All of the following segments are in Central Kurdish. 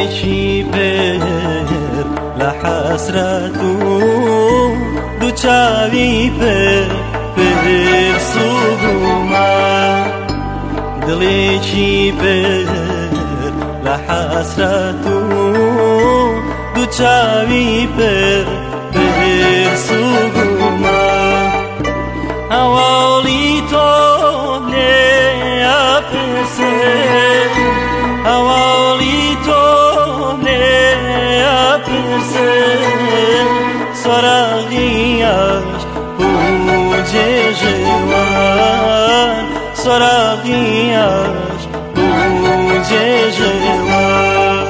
دلێکی پێر لە حەسرەت و دووچاوی پێر سوگومە دلێکی پێر لە حەسرەت و دووچاوی پێر سوگومە هەواڵی تۆ لێ ئەپرسێ هەواڵی تۆ لێ ئەپرسێ سۆراغیەش بوو جێژێوان سۆراغیەش بوو جێژێوان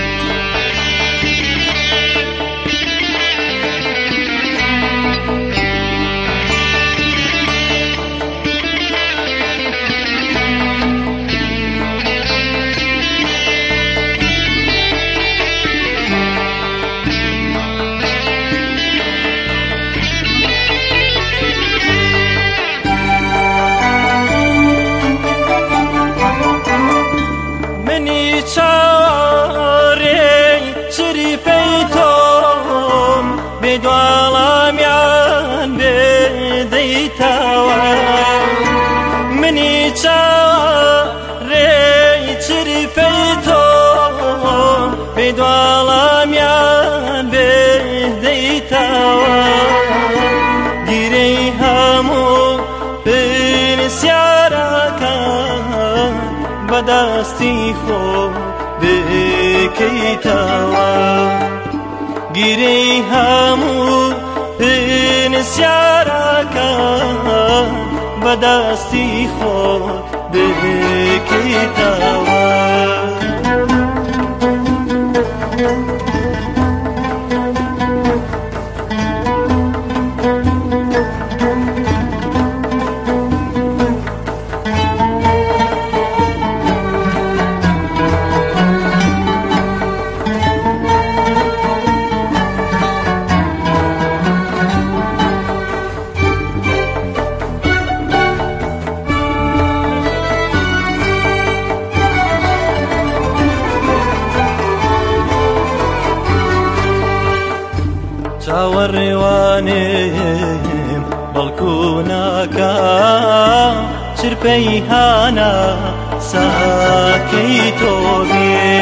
چارەی شریفەی تۆم بێدوەڵامیان بێدەیتەوە منی چارەی شریفەی تۆم بێدوەڵامیان بێدەیتەوە گیرەی هەموو پرسیارەکان بەدەستی خۆ بکەیتەوە گیرەی هەموو پرسیارەکان بەدەستی خۆ بکەیتەوە چاوەڕێوانێم بەڵکو ناکا چرپەی هانا ساکەی تۆ بێ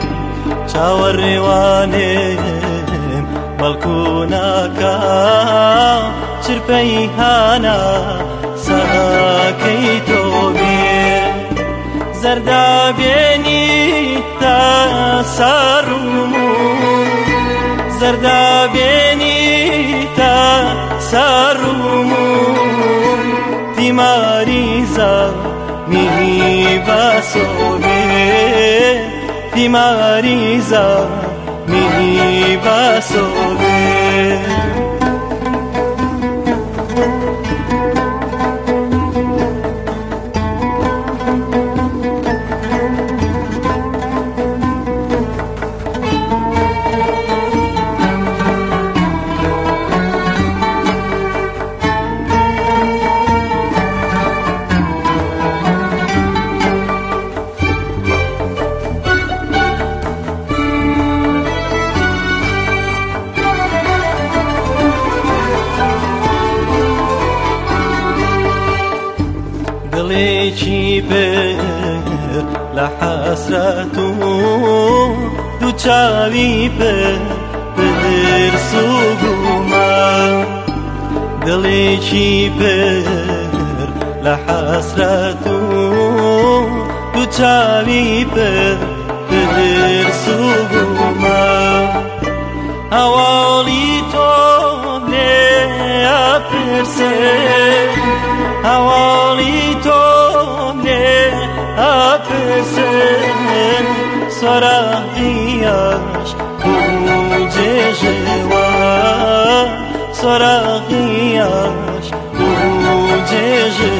چاوەڕێوانێم بەڵکو ناکا چرپەی هانا ساکەی تۆ بێ زەردابێنی تا سەڕوو زەردابێنی تا سەڕوو تیماریزە می بەسۆ بێ تیماریزە می بەسۆ بێ دلێکی پێر لە حەسرەت و دووچاوی پێر سوگومە دلێکی پێر لە حەسرەت و دووچاوی پێر سوگومە هەواڵی تۆ لێ ئەپرسێ هەواڵی تۆ لێ ئەپرسێ سۆراغیەش بوو جێژێوە سۆراغیەش بوو جێژێوە